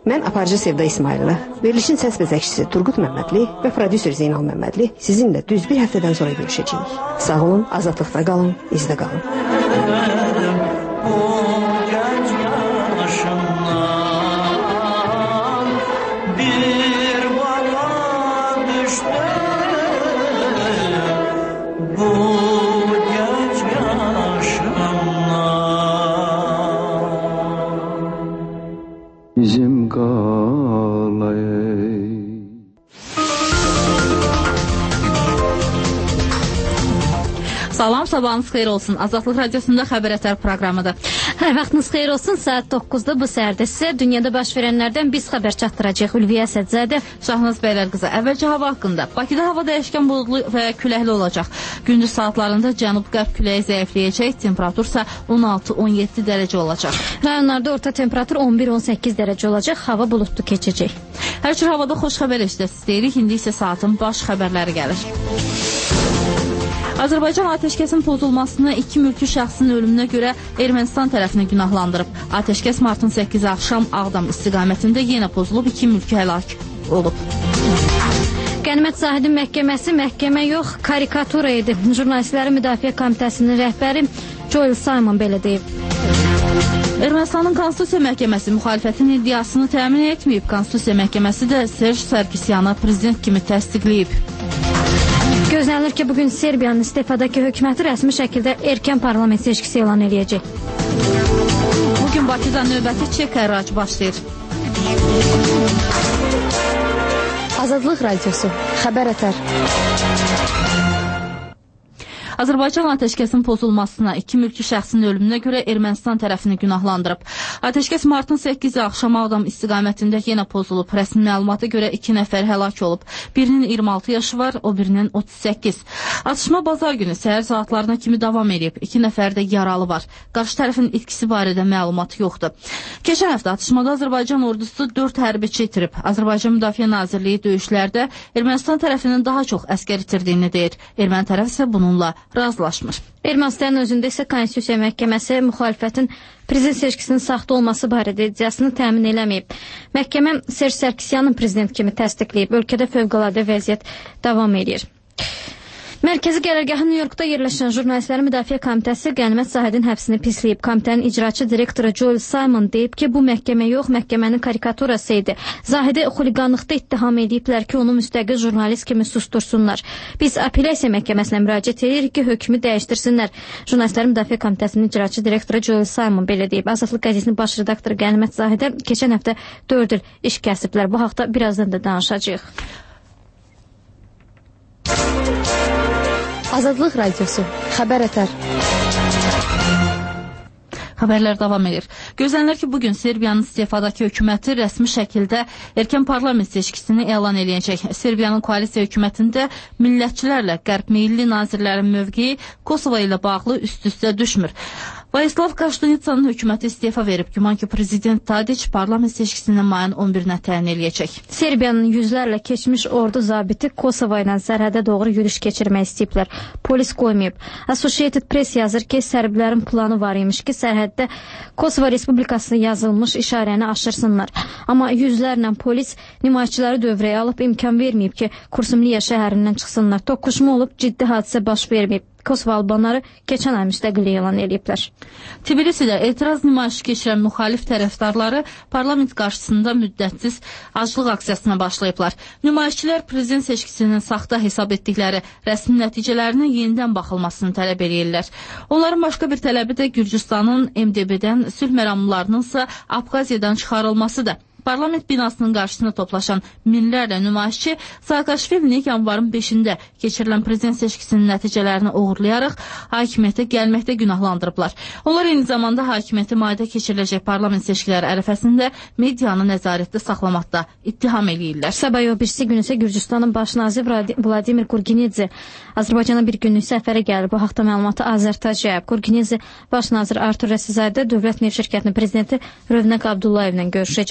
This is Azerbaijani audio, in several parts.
Mən aparıcı Sevda İsmailova, verilişin səs bəzəkçisi Turqut Məmmədli və prodüser Zeynal Məmmədli sizinlə düz bir həftədən sonra görüşəcəyik. Sağ olun, azadlıqda qalın, izdə qalın. Bizim qalayı. Salam, sabahınız xeyir olsun. Azadlıq Radiosunda Xəbər Ətər proqramıdır. Vaxtınız xeyir olsun. Saat 9-da bu səhərdə sizə dünyada baş verənlərdən biz xəbər çatdıracaq. Ülviyə Əsədzadə, Şahnaz Bəylər qızı. Əvvəlcə hava haqqında. Bakıda hava dəyişkən buludlu və küləkli olacaq. Gündüz saatlarında cənub-qərb küləyi zəifləyəcək. Temperatur isə 16-17 dərəcə olacaq. Rayonlarda orta temperatur 11-18 dərəcə olacaq. Hava buludlu keçəcək. Hər cür havada xoş xəbər eşidəsiz deyirik. İndi isə saatın baş xəbərləri gəlir. Azərbaycan atəşkəsin pozulmasını iki mülki şəxsin ölümünə görə Ermənistan tərəfini günahlandırıb. Atəşkəs martın 8-i axşam Ağdam istiqamətində yenə pozulub, iki mülki həlak olub. Qənimət Zahidin məhkəməsi məhkəmə yox, karikatura idi. Jurnalistlərin Müdafiə Komitəsinin rəhbəri Joel Simon belə deyib. Ermənistanın Konstitusiya Məhkəməsi müxalifətin iddiasını təmin etməyib. Konstitusiya Məhkəməsi də Serj Sarkisyanı prezident kimi təsdiqləyib. Gözlənilir ki, bugün Serbiyanın istefadakı hökuməti rəsmi şəkildə erkən parlament seçkisi elan edəcək. Bugün Bakıda növbəti çek hərracı başlayır. Azadlıq Radiosu, Xəbər Ətər. Azərbaycan atəşkəsin pozulmasına, iki mülki şəxsin ölümünə görə Ermənistan tərəfini günahlandırıb. Atəşkəs martın 8-i axşam Ağdam istiqamətində yenə pozulub. Rəsmi məlumata görə 2 nəfər həlak olub. Birinin 26 yaşı var, o birinin 38. Atışma bazar günü səhər saatlarına kimi davam edib. 2 nəfər də yaralı var. Qarşı tərəfin itkisi barədə məlumat yoxdur. Keçən həftə atışmada Azərbaycan ordusu 4 hərbiçi itirib. Azərbaycan Müdafiə Nazirliyi döyüşlərdə Ermənistan tərəfinin daha çox əskər itirdiyini deyir. Erməni tərəf isə bununla razılaşmır. Ermənistanın özündə isə Konstitusiya Məhkəməsi müxalifətin prezident seçkisinin saxta olması barədə iddiasını təmin eləməyib. Məhkəmə Serj Sarkisyanın prezident kimi təsdiqləyib. Ölkədə fövqəladə vəziyyət davam edir. Mərkəzi qərargahı Nyu-Yorkda yerləşən Jurnalistlərin Müdafiə Komitəsi Qənimət Zahidin həbsini pisləyib. Komitənin icraçı direktoru Joel Simon deyib ki, bu məhkəmə yox, məhkəmənin karikaturası idi. Zahidi xuliqanlıqda ittiham ediblər ki, onu müstəqil jurnalist kimi sustursunlar. Biz apellyasiya məhkəməsinə müraciət edirik ki, hökmü dəyişdirsinlər. Jurnalistlərin Müdafiə Komitəsinin icraçı direktoru Joel Simon belə deyib. Azadlıq qəzetinin baş redaktoru Qənimət Zahidə keçən həftə 4 il iş kəsiblər. Bu haqda birazdan da danışacağıq. Azadlıq Radiosu, Xəbər Ətər. Xəbərlər davam edir. Gözlənilir ki, bugün Serbiyanın istefadakı hökuməti rəsmi şəkildə erkən parlament seçkisini elan edəcək. Serbiyanın koalisiya hökumətində millətçilərlə qərb meyilli nazirlərin mövqeyi Kosova ilə bağlı üst-üstə düşmür. Voyaslav Kaştanitsanın hökuməti istefa verib. Güman ki, prezident Tadiç parlament seçkisini mayın 11-nə təyin edəcək. Serbiyanın yüzlərlə keçmiş ordu zabiti Kosova ilə sərhədə doğru yürüş keçirmək istəyiblər. Polis qoymayıb. Associated Press yazır ki, sərbilərin planı var imiş ki, sərhəddə Kosova Respublikasına yazılmış işarəni aşırsınlar. Amma yüzlərlə polis nümayişçiləri dövrəyə alıb imkan verməyib ki, Kursumliya şəhərindən çıxsınlar. Toqquşma olub, ciddi hadisə baş verməyib. Kosova albanları keçən ay müstəqillik elan ediblər. Tbilisidə etiraz nümayişi keçirən müxalif tərəfdarları parlament qarşısında müddətsiz aclıq aksiyasına başlayıblar. Nümayişçilər prezident seçkisinin saxta hesab etdikləri rəsmi nəticələrinin yenidən baxılmasını tələb edirlər. Onların başqa bir tələbi də Gürcüstanın MDB-dən, sülh məramlarınınsa Abxaziyadan çıxarılmasıdır. Parlament binasının qarşısında toplaşan minlərlə nümayişçi Saakashvilini yanvarın 5-də keçirilən prezident seçkisinin nəticələrini oğurlayaraq hakimiyyətə gəlməkdə günahlandırıblar. Onlar eyni zamanda hakimiyyəti mayda keçiriləcək parlament seçkiləri ərəfəsində medianı nəzarətdə saxlamaqda ittiham eləyirlər. Sabah o birisi günü isə Gürcüstanın baş naziri Vladimir Kurginidze Azərbaycana bir günlük səfərə gəlir. Bu haqda məlumatı Azərtac yayıb. Kurginidze baş nazir Artur Rəsizadə Dövlət Neft Şirkətinin prezidenti Rövnəq Abdullayevlə görüşəcək.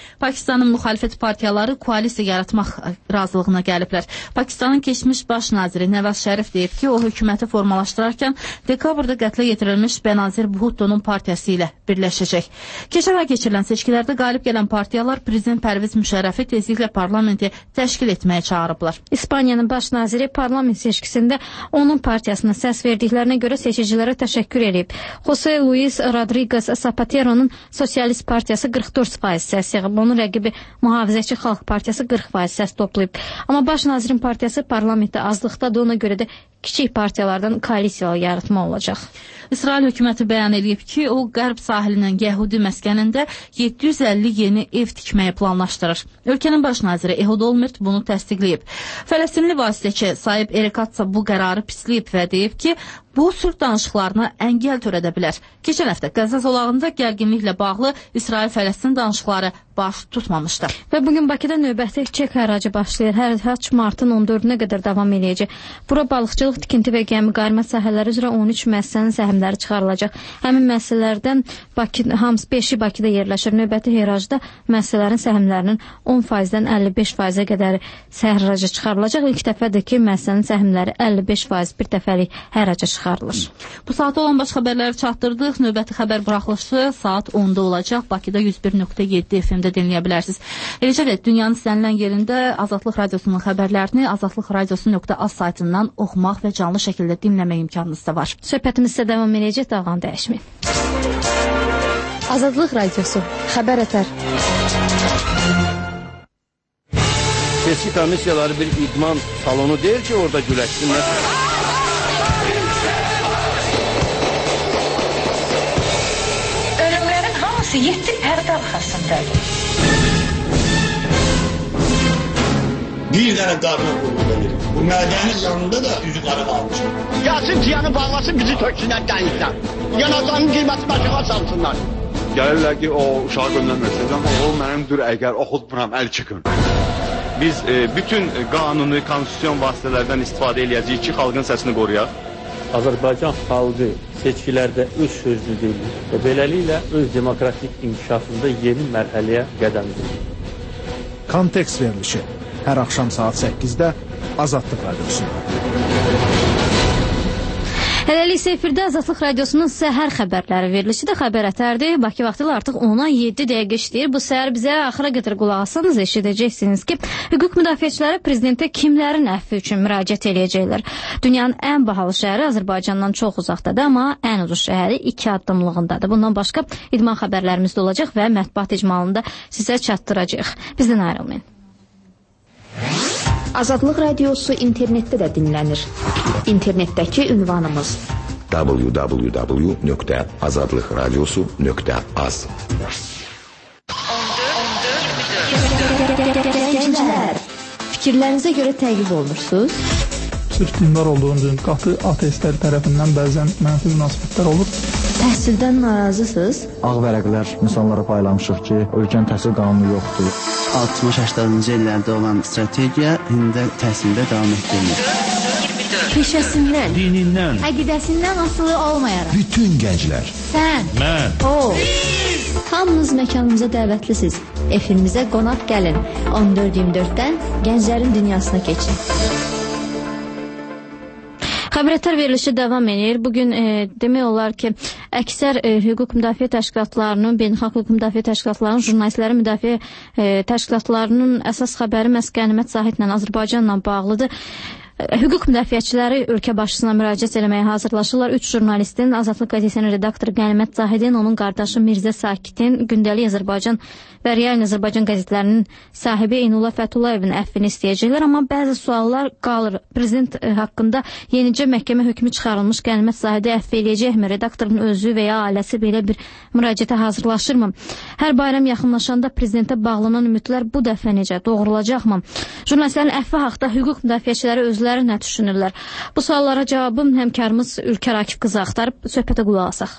Pakistanın müxalifət partiyaları koalisiya yaratmaq razılığına gəliblər. Pakistanın keçmiş baş naziri Nəvaz Şərif deyib ki, o hökuməti formalaşdırarkən dekabrda qətlə yetirilmiş Benazir Bhutto'nun partiyası ilə birləşəcək. Keçən ay keçirilən seçkilərdə qalib gələn partiyalar prezident Pərviz Müşərrəfi tezliklə parlamenti təşkil etməyə çağırıblar. İspaniyanın baş naziri parlament seçkisində onun partiyasına səs verdiklərinə görə seçicilərə təşəkkür edib. José Luis Rodríguez Zapatero'nun Sosialist partiyası 44% səs yığıb. Onun rəqibi Mühafizəçi Xalq partiyası 40% səs toplayıb. Amma baş nazirin partiyası parlamentdə azlıqdadır, ona görə də kiçik partiyalardan koalisiya yaratma olacaq. İsrail hökuməti bəyan edib ki, o qərb sahilinin Yəhudi məskənində 750 yeni ev tikməyi planlaşdırır. Ölkənin baş naziri Ehud Olmert bunu təsdiqləyib. Fələstinli vasitəçi Saib Erekatsa bu qərarı pisləyib və deyib ki, bu sülh danışıqlarına əngəl törədə bilər. Keçən həftə Qəzza zolağında gərginliklə bağlı İsrail-Fələstin danışıqları baş tutmamışdı. Və bugün Bakıda növbəti çek həracı başlayır. Hərrac martın 14-nə qədər davam edəcək. Bura balıqçılıq, tikinti və gəmi qarma sahələri üzrə 13 müəssisənin səhmləri çıxarılacaq. Həmin müəssisələrdən hamısı 5-i Bakıda yerləşir. Növbəti hərracda müəssisələrin səhmlərinin 10%-dən 55%-ə qədər hərracı çıxarılacaq. İlk dəfədir ki, müəssisənin səhmləri 55% bir dəfəlik hərraca çıxarılır. Bu saata olan baş xəbərləri çatdırdıq. Növbəti xəbər buraxılışı saat 10-da olacaq. Bakıda 101.7 FM-də dinləyə bilərsiniz. Eləcə də dünyanın istənilən yerində Azadlıq Radiosunun xəbərlərini azadlıqradiosu.az saytından oxumaq və canlı şəkildə dinləmək imkanınız da var. Söhbətimiz isə davam edəcək, dağlan dəyişməyin. Azadlıq Radiosu, xəbər ətər. Seçki komissiyaları bir idman salonu deyil ki, orada güləşsinlər. Ölümlərin hamısı 7 pərdə arxasındadır. Bir dənə qarına qurulur. Bu mədənin yanında da üzü qara qalmışdır. Gəlsin tiyanı bağlasın, bizi töksünlər dənizdən. Yanacağının qiyməti başına salsınlar. Gəlirlər ki, o uşağı göndərməsin. O mənimdir, əgər oxutmuram, əl çıxın. Biz bütün qanuni, konstitusyon vasitələrdən istifadə edəcəyik ki, xalqın səsini qoruyaq. Azərbaycan xalqı seçkilərdə öz sözünü deyir və beləliklə öz demokratik inkişafında yeni mərhələyə qədəm qoyur. Kontekst verilişi hər axşam saat 8-də Azadlıq Radiosunda. Hələlik efirdə Azadlıq Radiosunun səhər xəbərləri verilişi də xəbər ətərdir. Bakı vaxtı ilə artıq 10-a 7 dəqiqə işləyir. Bu səhər bizə axıra qədər qulaq assanız eşidəcəksiniz ki, hüquq müdafiəçiləri prezidentə kimlərin əfvi üçün müraciət edəcəklər. Dünyanın ən bahalı şəhəri Azərbaycandan çox uzaqdadır, amma ən ucuz şəhəri 2 addımlığındadır. Bundan başqa idman xəbərlərimiz də olacaq və mətbuat icmalında sizə çatdıracağıq. Bizdən ayrılmayın. Azadlıq Radiosu internetdə də dinlənir. İnternetdəki ünvanımız www.azadlıqradiosu.az. Gənclər, fikirlərinizə görə təqib olunursunuz? Sırf dindar olduğunuz qatı ateistlər tərəfindən bəzən mənfi münasibətlər olur. Təhsildən narazısınız? Ağ vərəqlər insanlara paylamışıq ki, ölkənin təhsil qanunu yoxdur. 60-80-ci illərdə olan strategiya indi təhsildə davam etdirilir. Peşəsindən, dinindən, əqidəsindən asılı olmayaraq. Bütün gənclər. Sən, mən, o. Hamınız məkanımıza dəvətlisiniz. Efimizə qonaq gəlin. 14-24-dən gənclərin dünyasına keçin. Xəbərətər verilişi davam edir. Bugün demək olar ki, əksər hüquq müdafiə təşkilatlarının, beynəlxalq hüquq müdafiə təşkilatlarının, jurnalistlərin müdafiə təşkilatlarının əsas xəbəri məhz Qənimət Zahidlə, Azərbaycanla bağlıdır. Hüquq müdafiəçiləri ölkə başçısına müraciət eləməyə hazırlaşırlar. 3 jurnalistin, Azadlıq qəzetinin redaktoru Qənimət Zahidin, onun qardaşı Mirzə Sakitin, Gündəlik Azərbaycan və Real Azərbaycan qəzetlərinin sahibi Eynullah Fətullayevin əffini istəyəcəklər. Amma bəzi suallar qalır. Prezident haqqında yenicə məhkəmə hökmü çıxarılmış Qənimət Zahidi əff eləyəcəkmi? Redaktorun özü və ya ailəsi belə bir müraciətə hazırlaşırmı? Hər bayram yaxınlaşanda prezidentə bağlanan ümidlər bu dəfə necə? Doğrulacaqmı? Jurnalistlərin əfvi haqda hüquq müdafiəçiləri özləri nə düşünürlər? Bu suallara cavabı həmkarımız Ülkər Akif qızı axtarıb söhbətə qulaq asaq.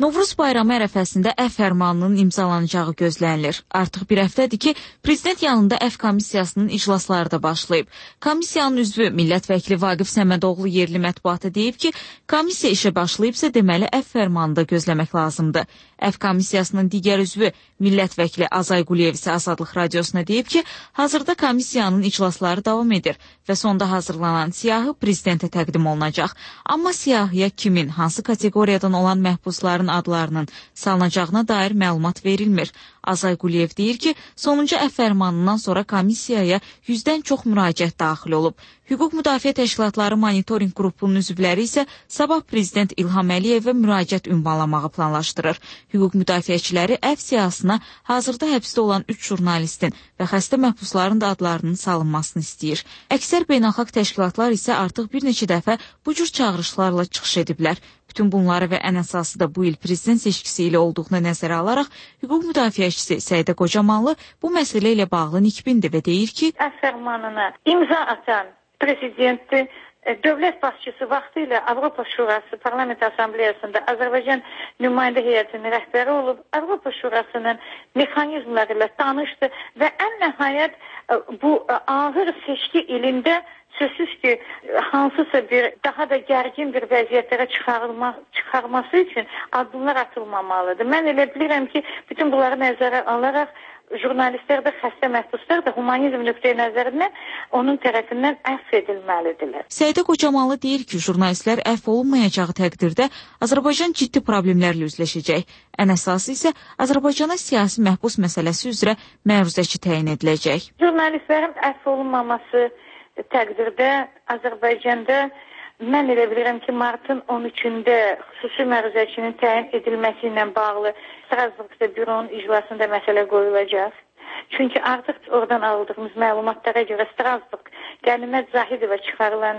Novruz bayramı ərəfəsində Əf fərmanının imzalanacağı gözlənilir. Artıq bir həftədir ki, prezident yanında Əf komissiyasının iclasları da başlayıb. Komissiyanın üzvü millət vəkili Vaqif Səmədoğlu yerli mətbuata deyib ki, komissiya işə başlayıbsa deməli Əf fərmanını da gözləmək lazımdır. Əf komissiyasının digər üzvü millət vəkili Azay Quliyev isə Azadlıq radiosuna deyib ki, hazırda komissiyanın iclasları davam edir və sonda hazırlanan siyahı prezidentə təqdim olunacaq. Amma siyahıya kimin, hansı kateqoriyadan olan məhbusların adlarının salınacağına dair məlumat verilmir. Azay Quliyev deyir ki, sonuncu Əf fərmanından sonra komissiyaya 100-dən çox müraciət daxil olub. Hüquq Müdafiə Təşkilatları Monitoring Qrupunun üzvləri isə sabah prezident İlham Əliyevə müraciət ünvanlamağı planlaşdırır. Hüquq müdafiəçiləri Əf siyahısına hazırda həbsdə olan 3 jurnalistin və xəstə məhbusların da adlarının salınmasını istəyir. Əksər beynəlxalq təşkilatlar isə artıq bir neçə dəfə bu cür çağırışlarla çıxış ediblər. Bütün bunları və ən əsası da bu il prezident seçkisi ilə olduğunu nəzərə alaraq, hüquq müdafiəçisi Səidə Qocamanlı bu məsələ ilə bağlı nikbindir və deyir ki, Əf fərmanına imza atan prezidenti dövlət başçısı vaxtilə Avropa Şurası Parlament Assambleyasında Azərbaycan nümayəndə heyətinin rəhbəri olub, Avropa Şurasının mexanizmləri ilə tanışdı və ən nəhayət bu ağır seçki ilində sözsüz ki, hansısa bir daha da gərgin bir vəziyyətlərə çıxarması üçün addımlar atılmamalıdır. Mən elə bilirəm ki, bütün bunları nəzərə alaraq jurnalistlər də, xəstə məhbuslar da humanizm nöqteyi nəzərindən onun tərəfindən əfv edilməlidirlər. Səidə Qocamanlı deyir ki, jurnalistlər əfv olunmayacağı təqdirdə Azərbaycan ciddi problemlərlə üzləşəcək. Ən əsası isə Azərbaycana siyasi məhbus məsələsi üzrə məruzəçi təyin ediləcək. Jurnalistlərin əfv olunmaması təqdirdə Azərbaycanda mən elə bilirəm ki, martın 13-də xüsusi məruzəçinin təyin edilməsi ilə bağlı Strasburqda büronun iclasında məsələ qoyulacaq. Çünki artıq oradan aldığımız məlumatlara görə Strasburq Qənimət Zahidova çıxarılan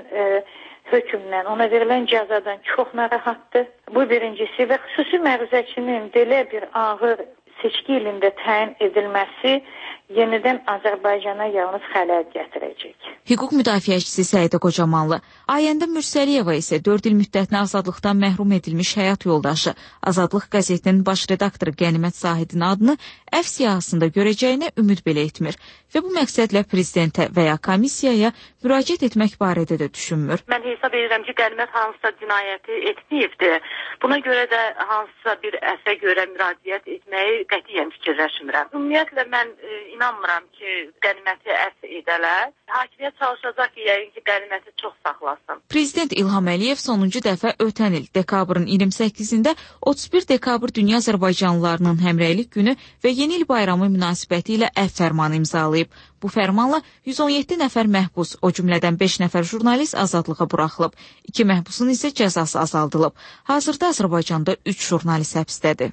hökmdən, ona verilən cəzadan çox narahatdır. Bu birincisi və xüsusi məruzəçinin belə bir ağır seçki ilində təyin edilməsi yenidən Azərbaycana yalnız xələl gətirəcək. Hüquq müdafiəçisi Səidə Qocamanlı, Ayəndə Mürsəliyeva isə 4 il müddətinə azadlıqdan məhrum edilmiş həyat yoldaşı, Azadlıq qəzetinin baş redaktoru Qənimət Zahidin adını Əf siyahısında görəcəyinə ümid belə etmir və bu məqsədlə prezidentə və ya komissiyaya müraciət etmək barədə də düşünmür. Mən hesab edirəm ki, Qənimət hansısa cinayəti etməyibdir. Buna görə də hansısa bir əfə görə müraciət etməyi qətiyyən fikirləşmirəm. Ümumiyyətlə mən inanmıram ki, Qəniməti əfv edələr. Hakimiyyət çalışacaq ki, yəqin ki, Qəniməti çox saxlasın. Prezident İlham Əliyev sonuncu dəfə ötən il dekabrın 28-də 31 dekabr Dünya Azərbaycanlılarının Həmrəylik günü və Yeni il bayramı münasibəti ilə əfv fərmanı imzalayıb. Bu fərmanla 117 nəfər məhbus, o cümlədən 5 nəfər jurnalist azadlığa buraxılıb. 2 məhbusun isə cəzası azaldılıb. Hazırda Azərbaycanda 3 jurnalist həbsdədir.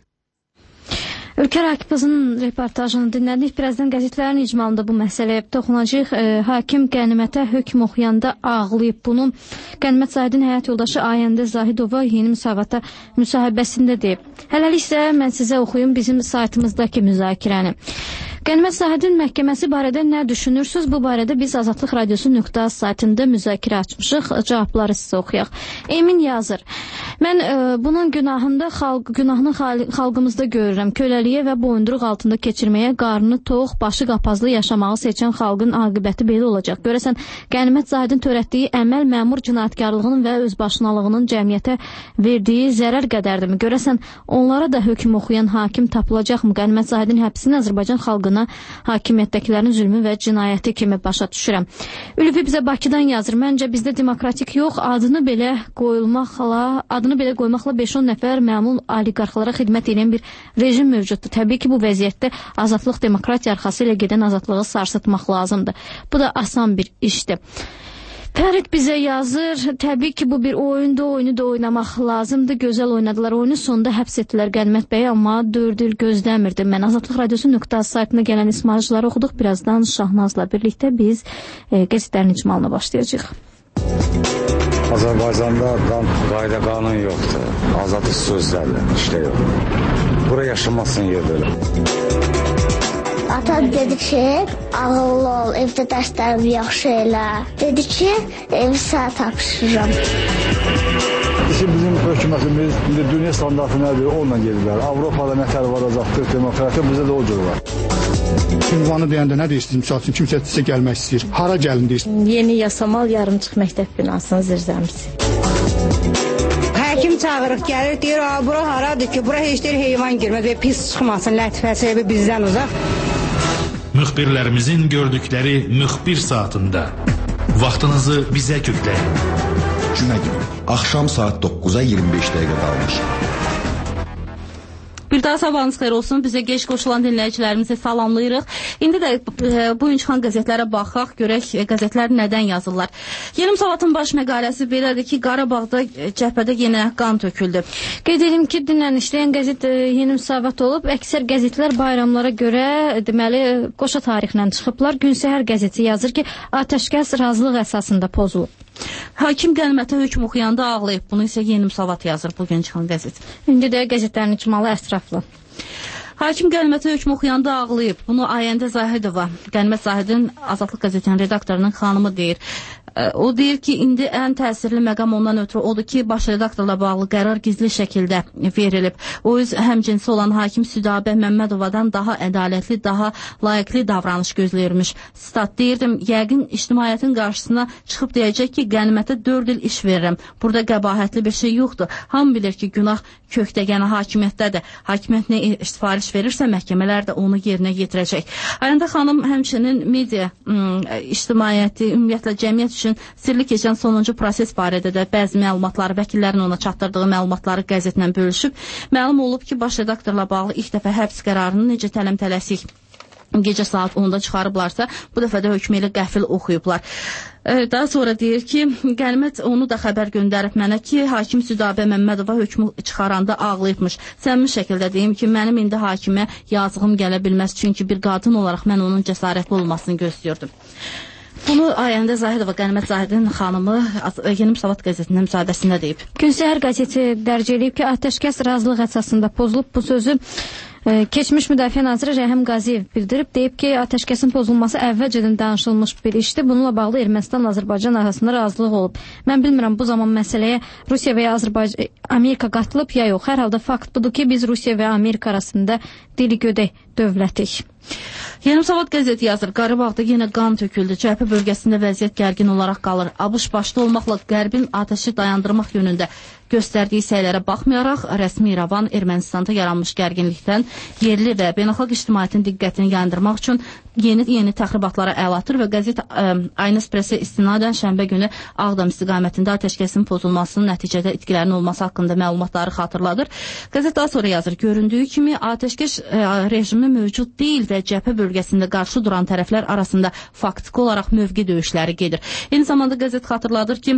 Ülkər Akifovun reportajını dinlədik. Birazdan qəzetlərin icmalında bu məsələyə toxunacaq. Hakim Qənimətə hökm oxuyanda ağlayıb. Bunu Qənimət Zahidin həyat yoldaşı Ayəndə Zahidova Yeni Müsavat müsahibəsində deyib. Hələlik isə mən sizə oxuyum bizim saytımızdakı müzakirəni. Qənimət Zahidin məhkəməsi barədə nə düşünürsünüz? Bu barədə biz Azadlıq Radiosu.az saytında müzakirə açmışıq. Cavabları sizə oxuyaq. Emin yazır. Mən bunun günahını xalqımızda görürəm. Köləliyə və boyunduruq altında keçirməyə, qarnını tox, başı qapazlı yaşamağı seçən xalqın aqibəti belə olacaq. Görəsən, Qənimət Zahidin törətdiyi əməl məmur cinayətkarlığının və özbaşınalığının cəmiyyətə verdiyi zərər qədərdirmi? Görəsən, onlara da hökm oxuyan hakim tapılacaqmı? Qənimət Zahidin həbsini Azərbaycan xalqına hakimiyyətdəkilərin zülmü və cinayəti kimi başa düşürəm. Ülvi bizə Bakıdan yazır. Məncə bizdə demokratik yox, adını belə qoymaqla 5-10 nəfər məmul oliqarxlara xidmət edən bir rejim mövcuddur. Təbii ki, bu vəziyyətdə azadlıq demokratiya arxası ilə gedən azadlığı sarsıtmaq lazımdır. Bu da asan bir işdir. Fərid bizə yazır, təbii ki, bu bir oyundur, oyunu da oynamaq lazımdır. Gözəl oynadılar, oyunu sonunda həbs etdilər Qənimət bəy, amma 4 il gözləmirdi. Mən Azadlıq Radiosu.az saytına gələn ismarıcıları oxuduq. Birazdan Şahnazla birlikdə biz qəzetlərin icmalına başlayacağıq. Azərbaycanda qayda qanun yoxdur. Azadlıq sözlərlə işlə yox. Bura yaşamasın yerdə. Ata dedi ki, ağıllı ol, evdə dərslərimi yaxşı elə. Dedi ki, evi sənə tapşırıram. Bizim hökumətimiz indi dünya standartı nədir, onunla gedirlər. Avropada nətər var, azadlıq, demokratiya, bizdə də o cür var. Ünvanı deyəndə nə deyirsiniz? Misal üçün kimsə sizə gəlmək istəyir. Hara gəlin deyirsiniz? Yeni Yasamal yarımçıq məktəb binasının zirzəmisi. Həkim çağırıq, gəlir, deyir, bura haradır ki, bura heç deyir heyvan girməz və pis çıxmasın, lətifəsi bizdən uzaq. Müxbirlərimizin gördükləri müxbir saatında vaxtınızı bizə kökləyin. Cümə günü, axşam saat 9-a 25 dəqiqə qalmış. Bir daha sabahınız xeyir olsun. Bizə gec qoşulan dinləyicilərimizi salamlayırıq. İndi də bu gün çıxan qəzetlərə baxaq, görək qəzetlər nədən yazırlar. Yeni Müsavatın baş məqaləsi belədir ki, Qarabağda cəbhədə yenə qan töküldü. Qeyd edim ki, dünən işləyən qəzet Yeni Müsavat olub. Əksər qəzetlər bayramlara görə deməli qoşa tarixlə çıxıblar. Gün səhər qəzeti yazır ki, atəşkəs razılıq əsasında pozulub. Hakim qənimətə hökm oxuyanda ağlayıb. Bunu isə Yeni Müsavat yazır bugün çıxan qəzet. İndi də qəzetlərin icmalı ətraflı. Hakim qənimətə hökm oxuyanda ağlayıb. Bunu Ayəndə Zahidova, Qənimət Zahidin Azadlıq qəzetinin redaktorunun xanımı deyir. O deyir ki, indi ən təsirli məqam ondan ötürü odur ki, baş redaktorla bağlı qərar gizli şəkildə verilib. O öz həmcinsi olan hakim Südabə Məmmədovadan daha ədalətli, daha layiqli davranış gözləyirmiş. Stat deyirdim, yəqin ictimaiyyətin qarşısına çıxıb deyəcək ki, qənimətə 4 il iş verirəm. Burada qəbahətli bir şey yoxdur. Hamı bilir ki, günah kökdəgəni hakimiyyətdədir. Hakimiyyət nə sifariş verirsə, məhkəmələr də onu yerinə yetirəcək. Ayəndə xanım həmçinin media, ictimaiyyəti, ümumiyyətlə cəmiyyət üçün sirli keçən sonuncu proses barədə də bəzi məlumatları, vəkillərin ona çatdırdığı məlumatları qəzetlə bölüşüb. Məlum olub ki, baş redaktorla bağlı ilk dəfə həbs qərarını necə tələm-tələsik gecə saat 10-da çıxarıblarsa, bu dəfə də hökmü ilə qəfil oxuyublar. Daha sonra deyir ki, qənimət onu da xəbər göndərib mənə ki, hakim Südabə Məmmədova hökmü çıxaranda ağlayıbmış. Səmimi şəkildə deyim ki, mənim indi hakimə yazığım gələ bilməz, çünki bir qadın olaraq mən onun cəsarətli olmasını gözləyirdim. Bunu Ayəndə Zahidova, Qənimət Zahidin xanımı Yeni Müsavat qəzetinin müsahibəsində deyib. Gün səhər qəzeti dərc edib ki, atəşkəs razılıq əsasında pozulub. Bu sözü keçmiş Müdafiə Naziri Rəhim Qaziyev bildirib, deyib ki, atəşkəsin pozulması əvvəlcədən danışılmış bir işdir. Bununla bağlı Ermənistan-Azərbaycan arasında razılıq olub. Mən bilmirəm, bu zaman məsələyə Rusiya və ya Amerika qatılıb ya yox. Hər halda fakt budur ki, biz Rusiya və Amerika arasında dili gödək dövlətik. Yeni Müsavat qəzeti yazır, Qarabağda yenə qan töküldü. Cəbhə bölgəsində vəziyyət gərgin olaraq qalır. ABŞ başda olmaqla Qərbin atəşi dayandırmaq yönündə göstərdiyi səylərə baxmayaraq, rəsmi İrəvan Ermənistanda yaranmış gərginlikdən yerli və beynəlxalq ictimaiyyətin diqqətini yandırmaq üçün yeni təxribatlara əl atır və qəzet Aynıs Presə istinadən şənbə günü Ağdam istiqamətində atəşkəsin pozulmasının nəticədə itkilərin olması haqqında məlumatları xatırladır. Qəzet daha sonra yazır, göründüyü kimi atəşkəs rejimi mövcud deyil və cəbhə bölgəsində qarşı duran tərəflər arasında faktiki olaraq mövqe döyüşləri gedir. Eyni zamanda qəzet xatırladır ki,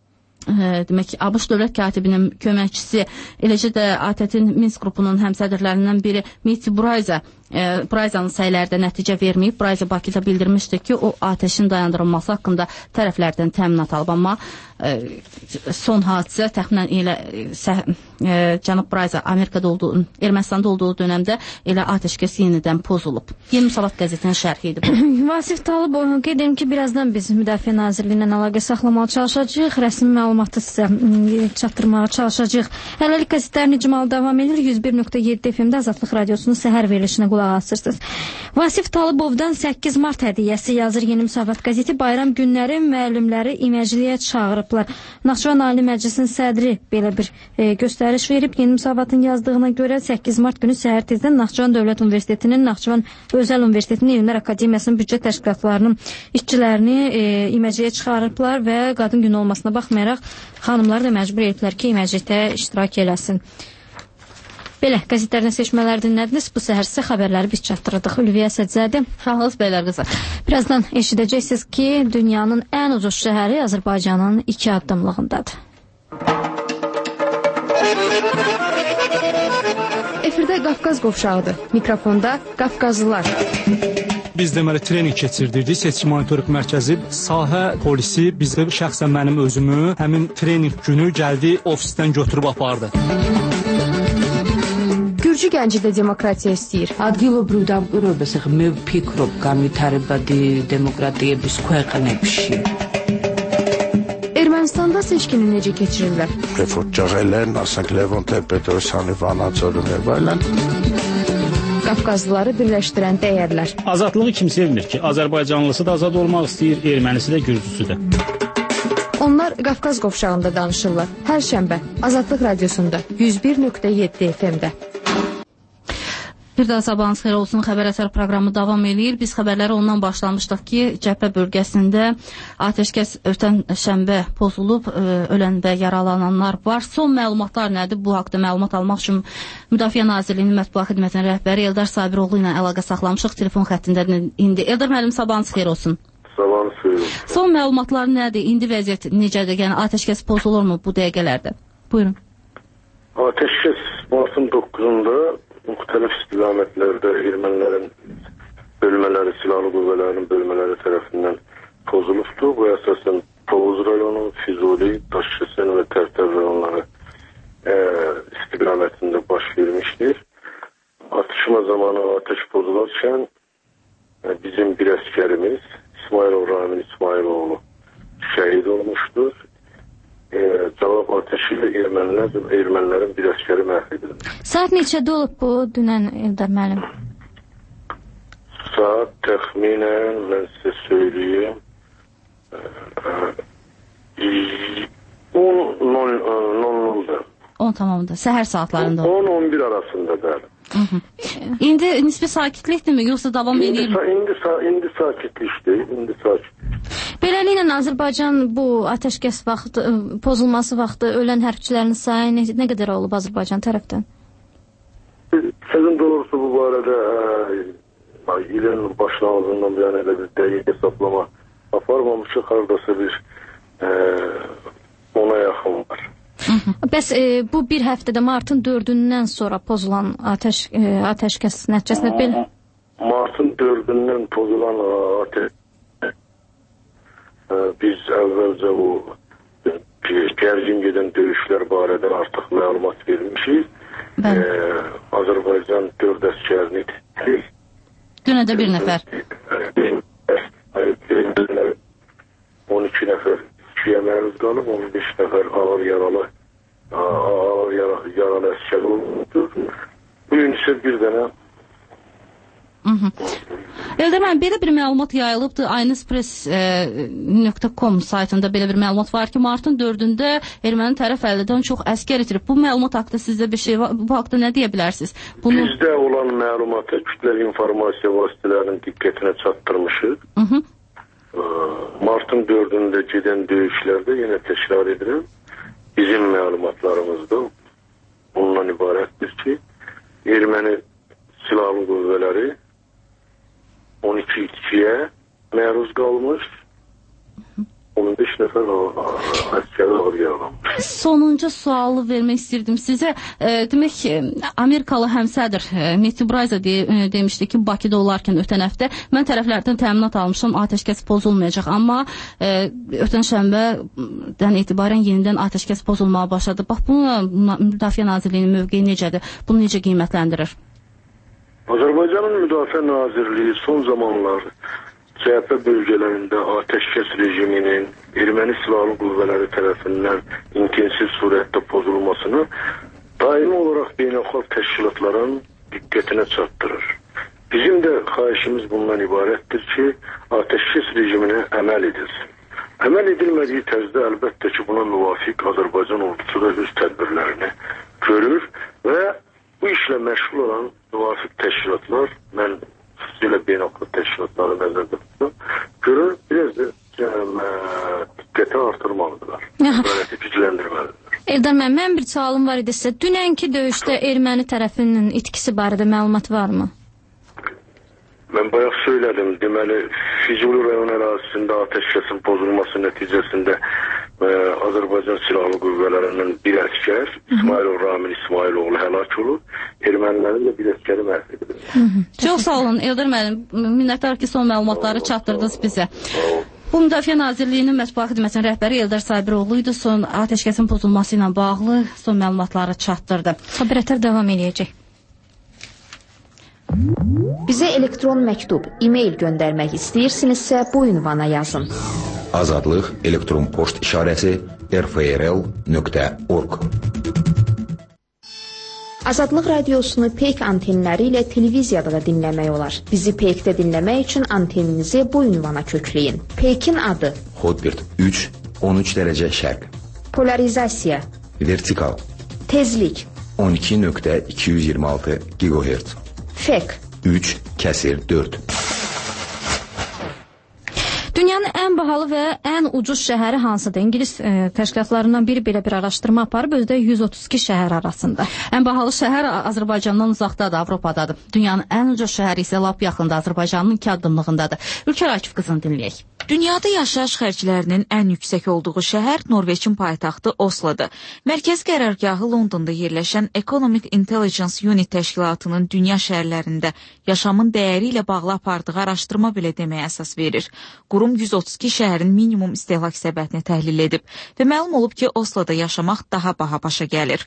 demək, ABŞ dövlət katibinin köməkçisi, eləcə də ATƏT-in Minsk qrupunun həmsədrlərindən biri Miti Brayzanın səylərdə nəticə verməyib. Brayza Bakıda bildirmişdi ki, o atəşin dayandırılması haqqında tərəflərdən təminat alıb, amma son hadisə təxminən elə cənab Brayza Ermənistanda olduğu dönəmdə elə atəşkəs yenidən pozulub. Yeni Müsavat qəzetinin şərhi idi bu. Vasif Talib, qeyd edim ki, birazdan biz Müdafiə Nazirliyi ilə əlaqə saxlamağa çalışacağıq, rəsmi məlumatı sizə çatdırmağa çalışacağıq. Hələlik qəzetlərin icmalı davam edir. 101.7 FM-də Azadlıq Radiosunun səhər verilişinə qulaq asırsınız. Vasif Talibovdan 8 mart hədiyyəsi yazır Yeni Müsavat qəzeti. Bayram günləri müəllimləri iməciliyə çağırıblar. Naxçıvan Ali Məclisin sədri belə bir göstəriş verib. Yeni Müsavatın yazdığına görə 8 mart günü səhər tezdən Naxçıvan Dövlət Universitetinin, Naxçıvan Özəl Universitetinin, Elmlər Akademiyasının büdcə təşkilatlarının işçilərini iməciliyə çıxarıblar və qadın günü olmasına baxmayaraq xanımları da məcbur ediblər ki, iməclikdə iştirak eləsin. Belə, qəzetlərdən seçmələr dinlədiniz. Bu səhər sizə xəbərləri biz çatdırdıq. Ülviyə Sədzədi. Sağlıq beylər qızlar. Birazdan eşidəcəksiniz ki, dünyanın ən ucuz şəhəri Azərbaycanın 2 addımlığındadır. Efirdə Qafqaz qovşağıdır. Mikrofonda Qafqazlılar. Biz deməli trening keçirdirdik. Seçki monitorinq mərkəzi, sahə polisi bizə şəxsən mənim özümü həmin trening günü gəldi, ofisdən götürüb apardı. Gürcü gənci də demokratiya istəyir. ადგილობრივ დამკვირვებელს მე ვფიქრობ განვითარებადი დემოკრატიების ქვეყნებში. Ermənistanda seçkini necə keçirirlər? Rifortçağələr, Nasakləvon, Petrosanı, Vanaçorunlar var. Qafqazlıları birləşdirən dəyərlər. Azadlığı kim sevmir ki? Azərbaycanlısı da azad olmaq istəyir, ermənisi də, gürcüsü də. Onlar Qafqaz qovşağında danışırlar. Hər şənbə Azadlıq Radiosunda 101.7 FM-də. Bir daha sabahınız xeyir olsun, xəbər əsər proqramı davam edir. Biz xəbərləri ondan başlamışdıq ki, cəbhə bölgəsində atəşkəs ötən şənbə pozulub, ölən və yaralananlar var. Son məlumatlar nədir? Bu haqda məlumat almaq üçün Müdafiə Nazirliyinin Mətbuat Xidmətinin rəhbəri Eldar Sabiroğlu ilə əlaqə saxlamışıq. Telefon xəttində indi. Eldar müəllim, sabahınız xeyir olsun. Sabahınız xeyir olsun. Son məlumatlar nədir? İndi vəziyyət necədir? Yəni atəşkəs pozulurmu bu dəqiqələrdə? Buyurun. Atəşkəs Martın 9-da müxtəlif istiqamətlərdə ermənilərin bölmələri, silahlı qüvvələrin bölmələri tərəfindən pozulubdur. Bu əsasən Tovuz rayonu, Füzuli, Daşkəsən və Tərtər rayonları istiqamətində baş vermişdir. Atışma zamanı ateş pozularkən bizim bir əskərimiz İsmailov Ramin İsmailoğlu şəhid olmuşdur. Cavab ateşi ilə ermənilərin bir əskəri məhv edildi. Saat neçədə olub bu dünən Eldar müəllim? Saat təxminən mən sizə söyləyeyim 10:00-da. 10 tamamında, səhər saatlarında. 10-11 arasında bəli. İndi nisbi sakitlikdirmi, yoxsa davam edir? İndi sakitlikdir, indi sakit. Beləliklə Azərbaycan bu atəşkəs vaxtı, pozulması vaxtı ölən hərbçilərin sayı nə qədər olub Azərbaycan tərəfdən? Sözün doğrusu bu barədə ilin başlanğıcından bir elə bir dəqiq hesablama aparmamışıq, hardasa bir 10'a yaxın var. Bəs bu bir həftədə Martın 4-dən sonra pozulan atəşkəs nəticəsində belə? Martın 4-dən pozulan atəşkəs biz əvvəlcə bu gərgin gedən döyüşlər barədə artıq məlumat vermişik. Azərbaycan 4 əskərini itirik. Dünə də bir nəfər. 12 nəfər ikiyə məruz qalıb, 15 nəfər ağır yaralı əskər olmuşdur. Bugün isə bir dənə Eldar müəllim, belə bir məlumat yayılıbdır. aynıspress.com saytında belə bir məlumat var ki, Martın 4-də erməni tərəf 50-dən çox əskər itirib. Bu məlumat haqqında sizdə bir şey var, bu haqqda nə deyə bilərsiniz? Bizdə olan məlumatı kütləvi informasiya vasitələrinin diqqətinə çatdırmışıq. Martın 4-də gedən döyüşlərdə yenə təkrar edirəm. Bizim məlumatlarımızda bundan ibarətdir ki, erməni silahlı qüvvələri 12 itkiyə məruz qalmış, 15 nəfər əskəri ağır yaralanmış. Sonuncu sualı vermək istirdim sizə. Demək ki, Amerikalı həmsədr Matthew Bryza demişdi ki, Bakıda olarkən ötən həftə mən tərəflərdən təminat almışam, atəşkəs pozulmayacaq. Amma ötən şənbədən etibarən yenidən atəşkəs pozulmağa başladı. Bax, buna Müdafiə Nazirliyinin mövqeyi necədir? Bunu necə qiymətləndirir? Azərbaycanın Müdafiə Nazirliyi son zamanlar cəbhə bölgələrində atəşkəs rejiminin erməni silahlı qüvvələri tərəfindən intensiv surətdə pozulmasını daimi olaraq beynəlxalq təşkilatların diqqətinə çatdırır. Bizim də xahişimiz bundan ibarətdir ki, atəşkəs rejiminə əməl edilsin. Əməl edilmədiyi tərzdə əlbəttə ki, buna müvafiq Azərbaycan ordusu da öz tədbirlərini görür və bu işlə məşğul olan müvafiq təşkilatlar, mən xüsusilə beynəlxalq təşkilatları nəzərdə tuturam, görür, biraz da diqqəti artırmalıdırlar. Mübarəti gücləndirməlidirlər. Eldar müəllim, mən bir sualım var idi sizə. Dünənki döyüşdə erməni tərəfinin itkisi barədə məlumat varmı? Mən bayaq söylədim, deməli, Füzuli rayon ərazisində atəşkəsin pozulması nəticəsində Azərbaycan silahlı qüvvələrinin bir əskər, İsmailov Ramin İsmailoğlu həlak olub, ermənilərin də bir əskəri məhv edilir. Çox sağ olun, Eldar müəllim, minnətdar ki, son məlumatları çatdırdınız bizə. Bu Müdafiə Nazirliyinin Mətbuat Xidmətinin rəhbəri Eldar Sabiroğlu idi. Son atəşkəsin pozulması ilə bağlı son məlumatları çatdırdı. Xəbərlər davam edəcək. Bizə elektron məktub, e-mail göndərmək istəyirsinizsə bu ünvana yazın. Azadlıq elektron poçt işarəsi rfrl.org. Azadlıq radiosunu Peyk antenləri ilə televiziyada da dinləmək olar. Bizi Peykdə dinləmək üçün anteninizi bu ünvana kökləyin. Peykin adı: Hotbird 3, 13 dərəcə şərq. Polarizasiya: Vertikal. Tezlik: 12.226 GHz. Fek: 3/4. Dünyanın ən bahalı və ən ucuz şəhəri hansıdır? İngilis təşkilatlarından biri belə bir araşdırma aparıb, özdə 132 şəhər arasında. Ən bahalı şəhər Azərbaycandan uzaqdadır, Avropaдаdır. Dünyanın ən ucuz şəhəri isə lap yaxında, Azərbaycanın 2 addımlığındadır. Ülkər Akif qızını dinləyək. Dünyada yaşayış xərclərinin ən yüksək olduğu şəhər Norveçin paytaxtı Oslodur. Mərkəzi qərargahı Londonda yerləşən Economic Intelligence Unit təşkilatının dünya şəhərlərində yaşamın dəyəri ilə bağlı apardığı araşdırma belə deməyə əsas verir. Qurum 132 şəhərin minimum istehlak səbətini təhlil edib və məlum olub ki, Osloda yaşamaq daha baha başa gəlir.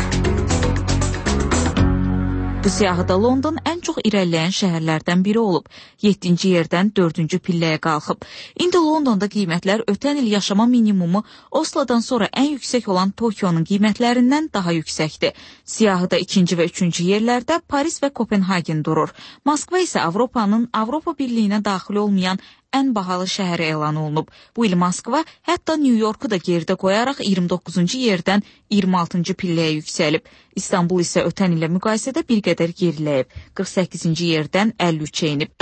Bu siyahıda London ən çox irəliləyən şəhərlərdən biri olub. 7-ci yerdən 4-cü pilləyə qalxıb. İndi Londonda qiymətlər ötən il yaşama minimumu Oslodan sonra ən yüksək olan Tokionun qiymətlərindən daha yüksəkdir. Siyahıda 2-ci və 3-cü yerlərdə Paris və Kopenhagen durur. Moskva isə Avropa Birliyinə daxil olmayan ən bahalı şəhəri elan olunub. Bu il Moskva hətta New Yorku da geridə qoyaraq 29-cu yerdən 26-cı pilləyə yüksəlib. İstanbul isə ötən ilə müqayisədə bir qədər geriləyib. 48-ci yerdən 53-ə enib.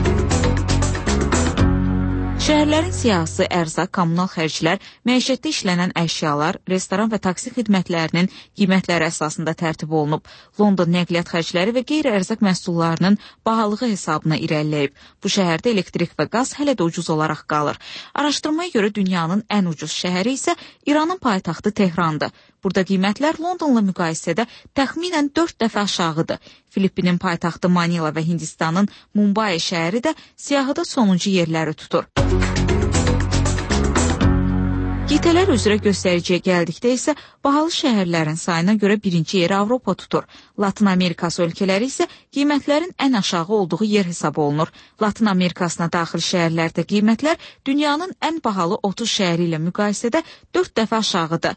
Şəhərlərin siyahısı ərzaq, kommunal xərclər, məişətdə işlənən əşyalar, restoran və taksi xidmətlərinin qiymətləri əsasında tərtib olunub. London nəqliyyat xərcləri və qeyri-ərzaq məhsullarının bahalığı hesabına irəliləyib. Bu şəhərdə elektrik və qaz hələ də ucuz olaraq qalır. Araşdırmaya görə dünyanın ən ucuz şəhəri isə İranın paytaxtı Tehrandır. Burada qiymətlər Londonla müqayisədə təxminən 4 dəfə aşağıdır. Filippinin paytaxtı Manila və Hindistanın Mumbai şəhəri də siyahıda sonuncu yerləri tutur. Qitələr üzrə göstəriciyə gəldikdə isə bahalı şəhərlərin sayına görə birinci yeri Avropa tutur. Latın Amerikası ölkələri isə qiymətlərin ən aşağı olduğu yer hesab olunur. Latın Amerikasına daxil şəhərlərdə qiymətlər dünyanın ən bahalı 30 şəhəri ilə müqayisədə 4 dəfə aşağıdır.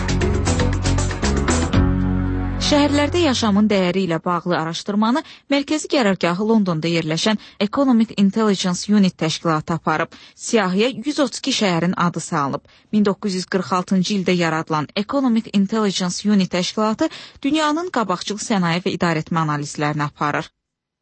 Şəhərlərdə yaşamın dəyəri ilə bağlı araşdırmanı mərkəzi qərargahı Londonda yerləşən Economic Intelligence Unit təşkilatı aparıb. Siyahıya 132 şəhərin adı salınıb. 1946-cı ildə yaradılan Economic Intelligence Unit təşkilatı dünyanın qabaqcıl sənaye və idarəetmə analizlərini aparır.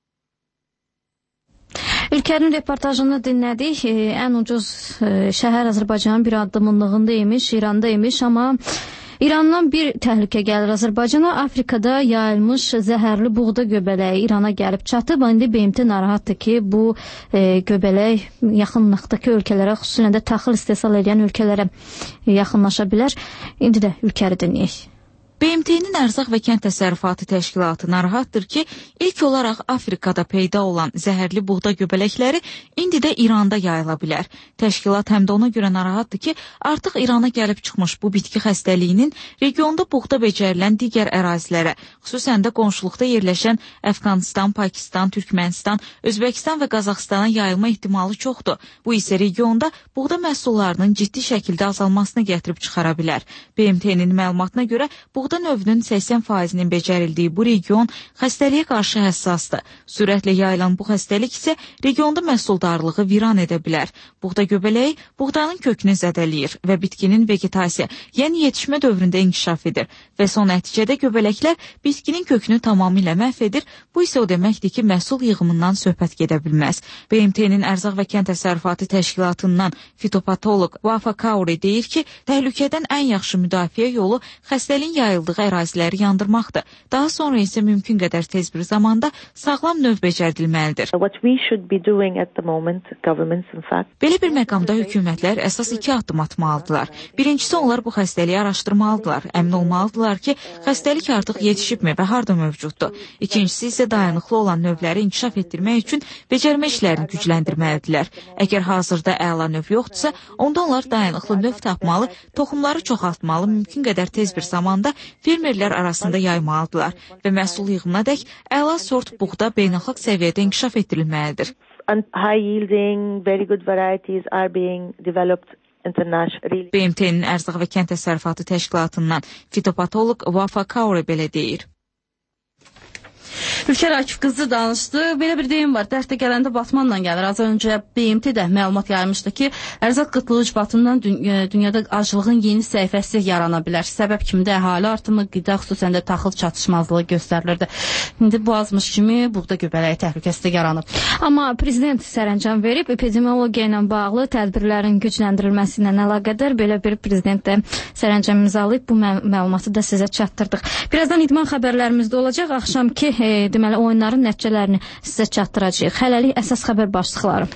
Ülkənin reportajını dinlədik. Ən ucuz şəhər Azərbaycanın bir addımlığında imiş, İranda imiş, amma İrandan bir təhlükə gəlir Azərbaycana. Afrikada yayılmış zəhərli buğda göbələyi İrana gəlib çatıb. İndi BMT narahatdır ki, bu göbələk yaxınlıqdakı ölkələrə, xüsusilə də taxıl istehsal edən ölkələrə yaxınlaşa bilər. İndi də ülkəni dinləyək. BMT-nin Ərzaq və Kənd Təsərrüfatı Təşkilatı narahatdır ki, ilk olaraq Afrikada peyda olan zəhərli buğda göbələkləri indi də İranda yayıla bilər. Təşkilat həm də ona görə narahatdır ki, artıq İrana gəlib çıxmış bu bitki xəstəliyinin regionda buğda becərilən digər ərazilərə, xüsusən də qonşuluqda yerləşən Əfqanistan, Pakistan, Türkmənistan, Özbəkistan və Qazaxstana yayılma ehtimalı çoxdur. Bu isə regionda buğda məhsullarının ciddi şəkildə azalmasına gətirib çıxara bilər. BMT-nin məlumatına görə buğda növünün 80%-nin becərildiyi bu region xəstəliyə qarşı həssasdır. Sürətlə yayılan bu xəstəlik isə regionda məhsuldarlığı viran edə bilər. Buğda göbələyi buğdanın kökünü zədələyir və bitkinin vegetasiya, yəni yetişmə dövründə inkişaf edir və son nəticədə göbələklər bitkinin kökünü tamamilə məhv edir. Bu isə o deməkdir ki, məhsul yığımından söhbət gedə bilməz. BMT-nin Ərzaq və Kənd Təsərrüfatı Təşkilatından fitopatoloq Wafa Kauri deyir ki, təhlükədən ən yaxşı müdafiə yolu xəstəliyin yayıldığı əraziləri yandırmaqdır. Daha sonra isə mümkün qədər tez bir zamanda sağlam növ becərdilməlidir. Belə bir məqamda hökumətlər əsas 2 addım atmalıdırlar. Birincisi, onlar bu xəstəliyi araşdırmalıdırlar. Əmin olmalıdırlar ki, xəstəlik artıq yetişibmi və harda mövcuddur. İkincisi isə dayanıqlı olan növləri inkişaf etdirmək üçün becərmə işlərini gücləndirməlidirlər. Əgər hazırda əla növ yoxdursa, onda onlar dayanıqlı növ tapmalı, toxumları çoxaltmalı, mümkün qədər tez bir zamanda fermerlər arasında yaymalıdırlar və məhsul yığımına dək əla sort buğda beynəlxalq səviyyədə inkişaf etdirilməlidir. high yielding, very good varieties are being developed. BMT-nin Ərzaq və Kənd Təsərrüfatı Təşkilatından fitopatoloq Vafa Kaure belə deyir. Ülker Akif qızı danışdı. Belə bir deyim var. Dərddə gələndə batmanla gəlir. Az öncə BMT də məlumat yaymışdı ki, ərzaq qıtlığı ucbatından dünyada aclığın yeni səhifəsi yarana bilər. Səbəb kimdə? Əhali artımı, qida, xüsusən də taxıl çatışmazlığı göstərilirdi. İndi bu azmış kimi buğda göbələyi təhlükəsi də yaranıb. Amma prezident sərəncam verib, epidemiologiya ilə bağlı tədbirlərin gücləndirilməsi ilə əlaqədar belə bir prezident də sərəncam imzalayıb. Bu məlumatı da sizə çatdırdıq. Birazdan idman xəbərlərimizdə olacaq. Axşamki deməli oyunların nəticələrini sizə çatdıracağıq. Hələlik əsas xəbər başlıqları.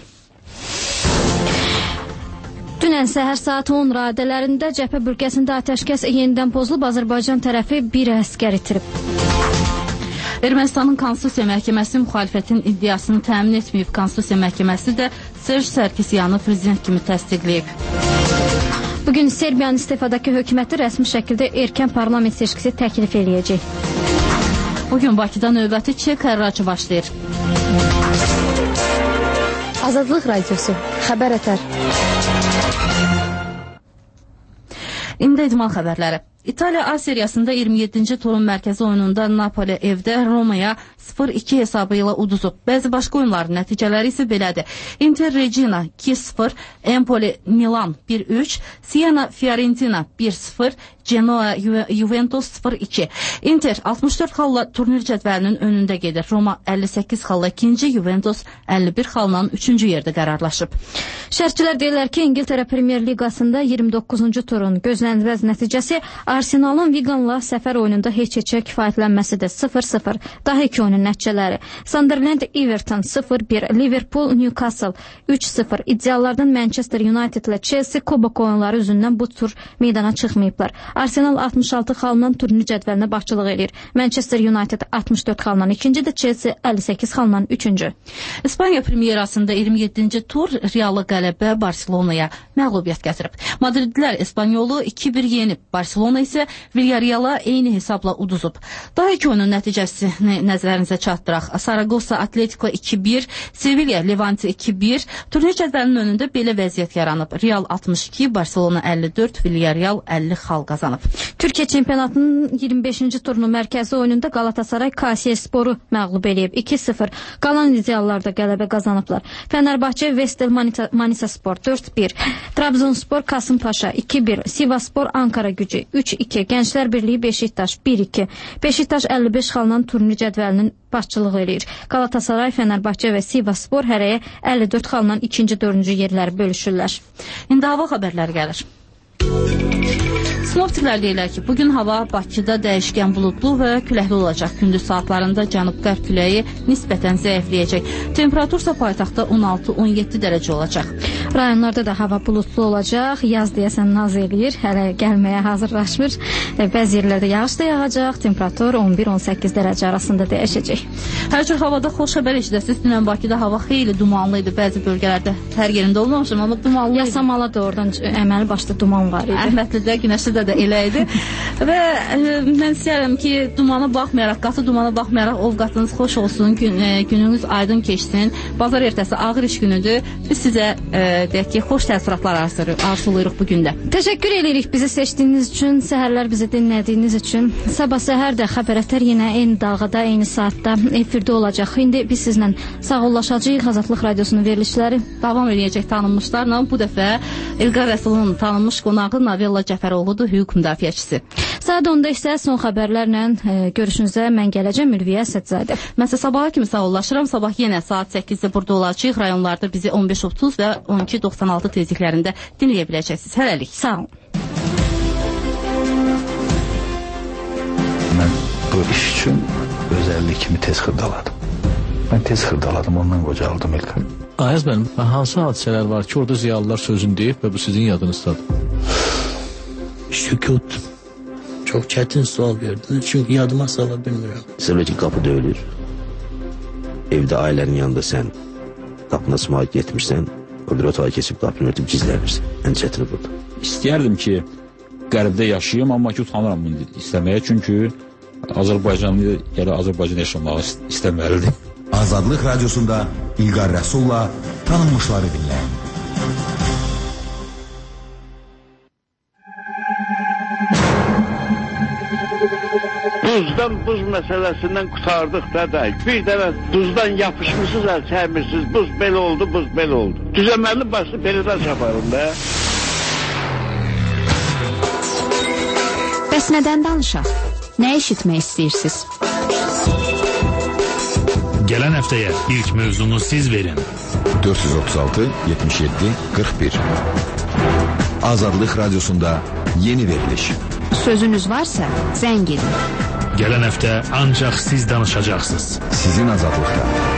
Dünən səhər saat 10 radələrində cəbhə bölgəsində atəşkəs yenidən pozulub, Azərbaycan tərəfi bir əsgər itirib. Ermənistanın Konstitusiya Məhkəməsi müxalifətin iddiasını təmin etməyib. Konstitusiya Məhkəməsi də Serj Sarkisyanı prezident kimi təsdiqləyib. Bugün Serbiyanın istefadakı hökuməti rəsmi şəkildə erkən parlament seçkisi təklif eləyəcək. Bugün Bakıda növbəti çek hərracı başlayır. Azadlıq Radiosu, xəbər ətər. İndi idman xəbərləri. İtaliya A seriyasında 27-ci turun mərkəzi oyununda Napoli evdə Romaya 0-2 hesabı ilə uduzub. Bəzi başqa oyunların nəticələri isə belədir. Inter Regina 2-0, Empoli Milan 1-3, Siena Fiorentina 1-0, Genoa Juventus 0-2. Inter 64 xalla turnir cədvəlinin önündə gedir. Roma 58 xalla ikinci, Juventus 51 xalla üçüncü yerdə qərarlaşıb. Şərhçilər deyirlər ki, İngiltərə Premyer Liqasında 29-cu turun gözlənilməz nəticəsi Arsenalın Wiganla səfər oyununda heç-heçə kifayətlənməsidir. 0-0. Daha iki oyunun nəticələri. Sunderland Everton 0-1, Liverpool Newcastle 3-0. İddialardan Manchester United ilə Chelsea kubok oyunları üzündən bu tur meydana çıxmayıblar. Arsenal 66 xalla turnir cədvəlinə başçılıq edir. Manchester United 64 xalla ikincidir, Chelsea 58 xalla üçüncü. İspaniya Premyerasında 27-ci tur Real'a qələbə Barcelona'ya məğlubiyyət gətirib. Madridlilər İspanyolu 2-1 yenib. Barcelona isə Villarreal'a eyni hesabla uduzub. Daha iki oyunun nəticəsini nəzərinizə çatdıraq. Saragossa Atletico 2-1, Sevilla Levante 2-1. Turnir cədvəlinin önündə belə vəziyyət yaranıb. Real 62, Barcelona 54, Villarreal 50 xal qazanıb. Türkiyə çempionatının 25-ci turunun mərkəzi oyununda Galatasaray Kayserisporu məğlub eləyib. 2-0. Qalan iddialarda qələbə qazanıblar. Fenerbahçe Vestel Manisa Spor 4-1. Trabzonspor Kasımpaşa 2-1. Sivasspor Ankara Gücü 3-2. Gənclər Birliyi Beşiktaş 1-2. Beşiktaş 55 xalla turnir cədvəlinin başçılıq eləyir. Galatasaray, Fenerbahçe və Sivasspor hərəyə 54 xalla ikinci, dördüncü yerləri bölüşürlər. İndi hava xəbərləri gəlir. Sinoptiklər deyirlər ki, bugün hava Bakıda dəyişkən buludlu və küləkli olacaq. Gündüz saatlarında cənub-qərb küləyi nisbətən zəifləyəcək. Temperatursa paytaxtda 16-17 dərəcə olacaq. Rayonlarda da hava buludlu olacaq. Yaz deyəsən naz eləyir. Hələ gəlməyə hazırlaşmır. Bəzi yerlərdə yağış da yağacaq. Temperatur 11-18 dərəcə arasında dəyişəcək. Hər cür havada xoş xəbər eşidəsiniz. Dünən Bakıda hava xeyli dumanlı idi. Bəzi bölgələrdə hər yerində olmamışım, amma dumanlı idi. Yasamala da oradan əməli başda duman var idi. Əhmətlidə, Günəşlidə də elə idi. Və mən istəyirəm ki, dumana baxmayaraq, qatı dumana baxmayaraq ovqatınız xoş olsun, gününüz aydın keçsin. Bazar ertəsi ağır iş günüdür. Biz sizə deyək ki, xoş təəssüratlar arzulayırıq bu gündə. Təşəkkür edirik bizi seçdiyiniz üçün, səhərlər bizi dinlədiyiniz üçün. Sabah səhər də xəbərətər yenə eyni dalğada, eyni saatda efirdə olacaq. İndi biz sizlə sağollaşacağıq. Azadlıq Radiosunun verilişləri davam edəcək tanınmışlarla. Bu dəfə İlqar Rəsulun tanınmış qonağı Navella Cəfəroğludur, hüquq müdafiəçisi. Saat 10-da isə son xəbərlərlə görüşünüzə mən gələcəm, Ülviyə Əsədzadə. Mən isə sabaha kimi sağollaşıram. Sabah yenə saat 8-də burada olacaq. Rayonlarda bizi 15:30 və 12:96 tezliklərində dinləyə biləcəksiniz. Hələlik. Sağ olun. Mən bu iş üçün özəllik kimi tez xırdaladım. Mən tez xırdaladım, ondan qocaldım İlqar. Ayaz mənim, hansı hadisələr var ki, orada ziyalılar sözünü deyib və bu sizin yadınızdadır? Sükut. Çok çetin sual verdin. Çünkü yadıma sala bilmirəm. Mesela ki, qapı döyülür. Evdə ailənin yanında sən qapına sımaqit etmirsən, o bir otağa keçib qapını örtüb gizlənirsən. Ən çətini burada. İstəyərdim ki, qərbdə yaşayayım, amma ki, utanıram bunu istəməyə. Çünki Azərbaycanlı yerə Azərbaycan yaşamağı istəməlidir. Azadlıq Radiosunda İlqar Rəsulla tanınmışları dinləyin. Buzdan buz məsələsindən qutardıq da. Bir dəfə buzdan yapışmışsınız, çəmirsiniz. Buz belə oldu, buz belə oldu. Düzəməli başlı belədən çaparım da. Bəs nədən danışaq? Nə eşitmək istəyirsiniz? Gələn həftəyə ilk mövzunu siz verin. 436 77 41 Azadlıq Radiosunda yeni veriliş. Sözünüz varsa zəng edin. Gələn həftə ancaq siz danışacaqsınız. Sizin azadlıqda.